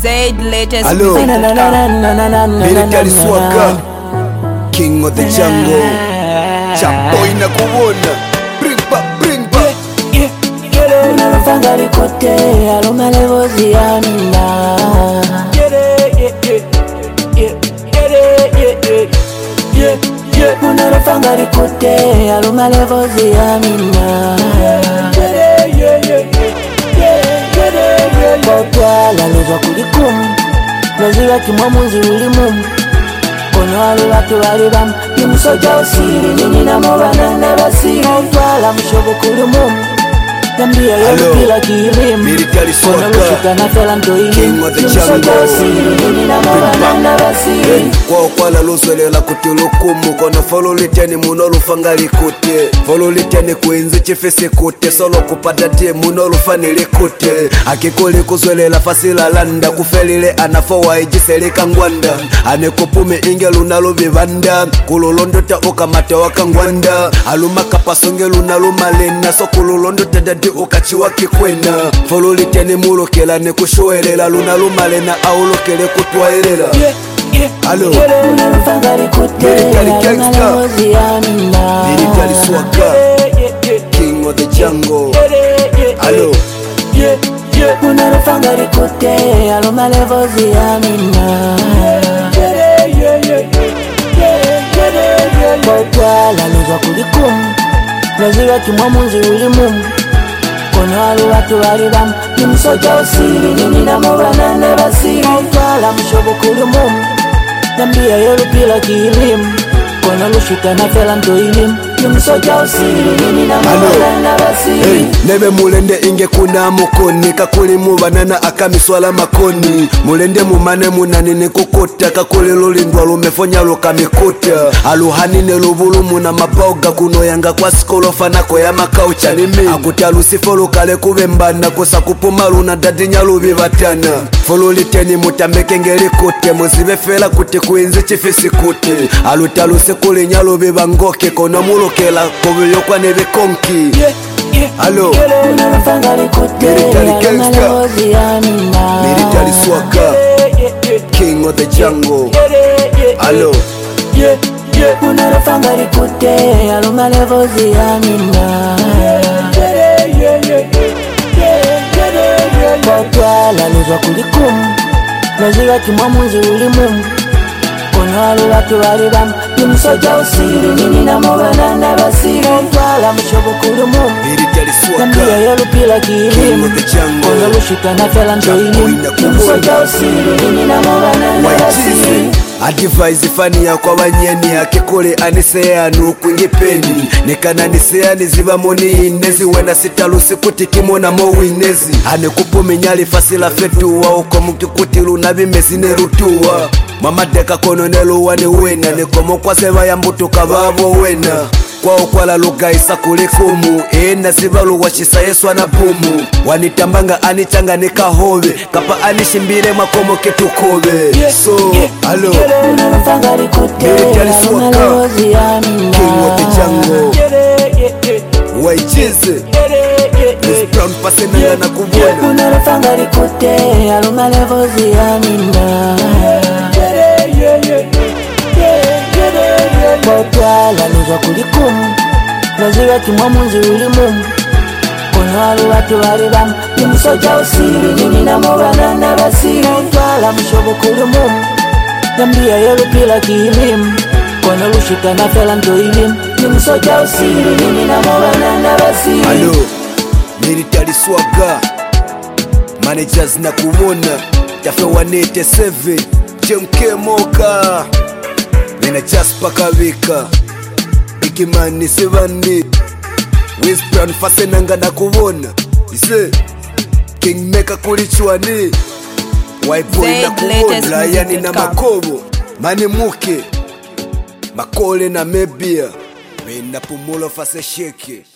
Zaid latest. Hello. Military Swagger, King of the Jungle. Chapo inakuona. Bring back. Unalofanga likote aloma levozi amina. Unalofanga likote aloma levozi amina. Botwala luzwa kulikumu Loziga kimomuzi ulimumu Kono wali watu walibamu Nimusoja usiri nini na mobana na basiri Botwala mshobo kulimumu Gambia yobu kila kiilimu Kono lushika na fela ndoini Nimusoja usiri nini na mobana na basiri Kwa ukwala luzwelela kutilukumu Kono folo liteni muno lufanga likute Folo liteni kuinzi chifisi kute Solo kupata tie muno lufani likute Akikuli kuzwelela fasila landa Kufelile anafowa ijiselika ngwanda Anekupume inge lunalo vivanda Kululondota ukamate wakangwanda Aluma kapasonge lunalo malena So kululondota dadi ukachiwa kikwena Folo liteni mulokela nekushuelela Lunalo malena aulokele kutwaelela Hello. Unalofanga likote aloma levozi amina. Military Swagger, King of the Jungle. Hello. Unalofanga likote aloma levozi amina. Botwala luzwa kulikumu Loziga kimomuzi ulimumu Kono wali watu walibamu Nimusoja usiri nini na mobana na basiri Botwala mshobo kulimumu Gambia yobu kila kiilimu Kono lushika na fela ndoilimu Nimusoja usiri nini na mobana na basiri Nebe mulende inge kuna mukoni Kakuli mubanana akamiswala makoni Mulende mumane munanini kukota Kakuli lulindwa lumefonya lukamikuta Aluhanine lubulu muna mapauga Kuno yanga kwa skolofa nako ya makaucha nimi Akuta lusifo lukale kubembana Kusa kupuma luna dadinya lubivatana Folo liteni mutameke ngelikute Muzibe fela kuti kuinzi chifisi kute Aluta lusikuli nyalo bibangoke Kono mulokela kubiyokwa nebe konki Hello. Unalofanga likote aloma levozi amina. Military Swagger, King of the Jungle. Hello. Unalofanga likote aloma levozi amina. Botwala luzwa kulikumu Loziga kimomuzi ulimumu Kono wali watu walibamu Nimusoja usiri nini na mobana na basiri Botwala mshobo kulimumu Military Gambia Swagger, yobu kila King kiilimu of the Jungle. Kono lushika na fela ndoilimu Nimusoja usiri nini na mobana na basiri Advise fani ya kwa wanyeni Akikule aniseanu kwingipeni Nikana niseani ziva moni inezi Wena sitalusi kuti kimona mowinezi Anekupume nyali fasila fetuwa Uko mkikutilu na vimesine rutuwa Mamadeka kono neluwa ni wena Nikomo kwa seva ya mbutu kababo wena Kwa ukwala lugaisa kulikumu Ena sivalu wachisa yesu anapumu Wanitambanga anichanga nikahove Kapa anishimbire makomo ketukobe So, hello. Unalofanga likote Military aloma Swagger, levozi amina. King of the Jungle. Waichize Miss Brown pasenanga na kubona Unalofanga likote aloma levozi amina. Botwala luzwa kulikumu Loziga kimomuzi ulimumu Kono wali watu walibamu Nimusoja usiri nini na mobana na basiri Botwala mshobo kulimumu Gambia yobu kila kiilimu Kono lushika na fela ndoilimu Nimusoja usiri nini na mobana na basiri Hello. Military Swagger, managers na kubona Tafe 187 Jemke Moka Nena Jasper Kavika Ikimani Sivandi Wispran fasenanga na kubona Ise King Maker kulichwani Waiboy na kubona Yani na makobo Mani muke Makole na mebia Mena pumulo fase sheke